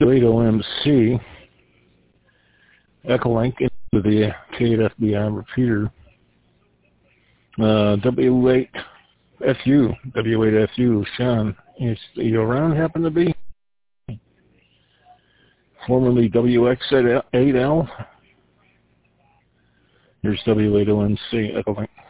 W8OMC, Echolink into the K8FBI repeater. W8FU, Sean, is you around happen to be? Formerly WX8L. Here's W8OMC, Echolink.